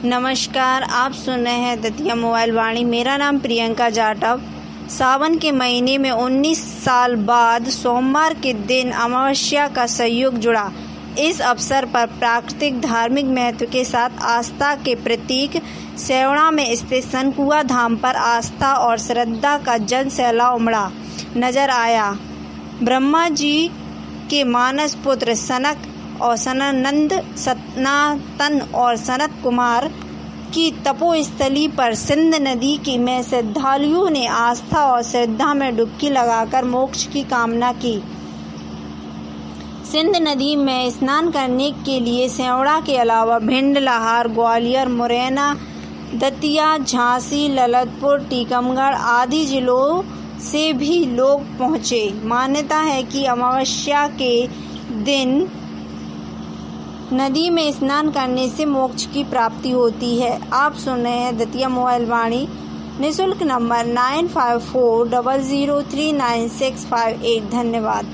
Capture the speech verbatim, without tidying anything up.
नमस्कार, आप सुन रहे हैं दतिया मोबाइल वाणी। मेरा नाम प्रियंका जाटव। सावन के महीने में उन्नीस साल बाद सोमवार के दिन अमावस्या का संयोग जुड़ा। इस अवसर पर प्राकृतिक धार्मिक महत्व के साथ आस्था के प्रतीक सेवड़ा में स्थित सनकुआ धाम पर आस्था और श्रद्धा का जन सैलाब उमड़ा नजर आया। ब्रह्मा जी के मानस पुत्र सनक और सनंद, सनातन और सनत कुमार की तपोस्थली पर सिंध नदी की में श्रद्धालुओं ने आस्था और श्रद्धा में डुबकी लगाकर मोक्ष की कामना की। सिंध नदी में स्नान करने के लिए सेवड़ा के अलावा भिंड, लाहौर, ग्वालियर, मुरैना, दतिया, झांसी, ललितपुर, टीकमगढ़ आदि जिलों से भी लोग पहुंचे। मान्यता है कि अमावस्या के दिन नदी में स्नान करने से मोक्ष की प्राप्ति होती है। आप सुन रहे हैं दतिया मोबाइल वाणी। निःशुल्क number nine five four double zero three nine six five eight. धन्यवाद।